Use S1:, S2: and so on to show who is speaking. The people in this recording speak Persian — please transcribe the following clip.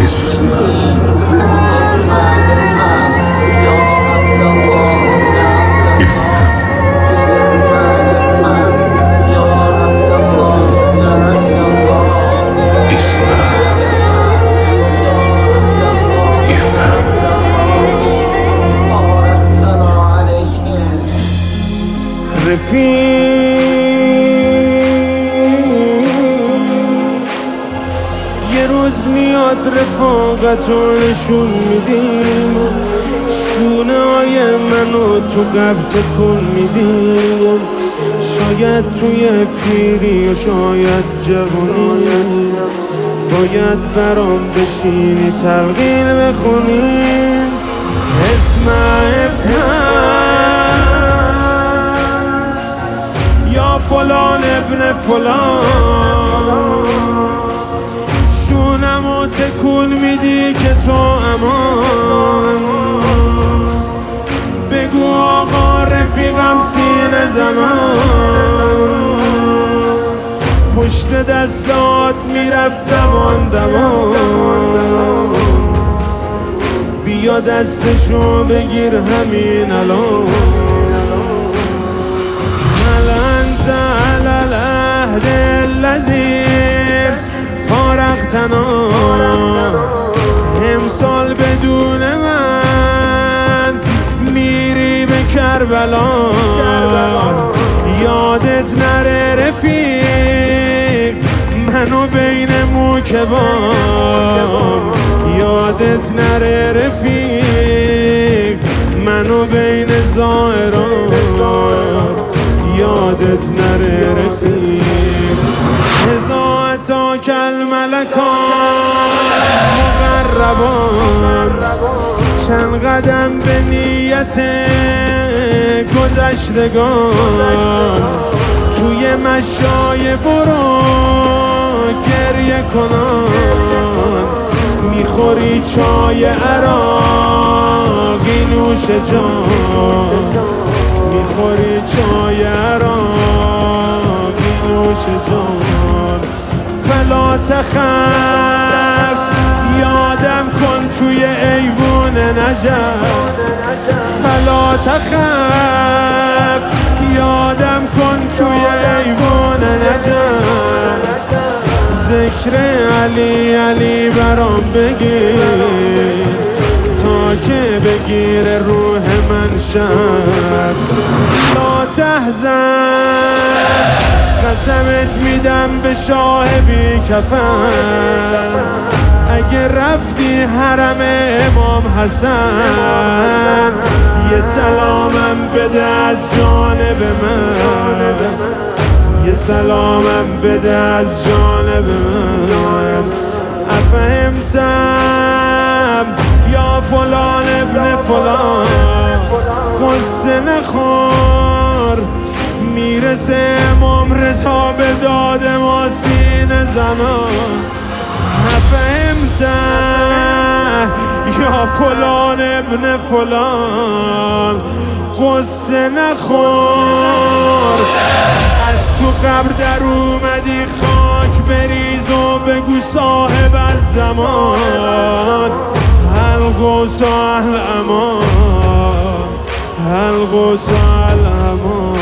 S1: یه روز میاد رفاقتو نشون میدیم، شونه های منو تو قبط کن میدیم. شاید توی پیری و شاید جوانی باید برام بشینی تلقین بخونی. اسمع یا فلان ابن فلان، شونمو تکون میدی که تو امان. بگو آقا رفیقم سینه زمان، پشت دستات میرفتم آن دمان. بیا دستشو بگیر همین الان. هل انت علی العهد الذی فارقتنا، امسال بدون من میری به کربلا. یادت نره رفیق منو بین موکبام، یادت نره رفیق منو بین زائران، یادت نره رفیق. اذا اتاک الملکان مقربان، چند قدم به نیت گذشتگان. توی مشای برو گریه کنان، میخوری چای عراقی نوش جان، میخوری چای عراقی نوش جان. فلا تخف یادم کن توی ایوون نجف، فلا تخف یادم کن توی ایوون نجف. ذکر علی علی برام بگیر تا که بگیر روح من شب. لا تحزن قسمت میدم به شاه بی کفن، اگه رفتی حرم امام حسن یه سلامم بده از جانب من، یه سلامم بده از جانب من. افهمتم یا فلان ابن فلان، قصه نخور میرسه امام رضا به داد ما سینه زنان. افهمتم یا فلان ابن فلان، قصه نخور از تو قبر در اومدی خاک بریز و بگو صاحب از زمان. القدس الامان، القدس الامان.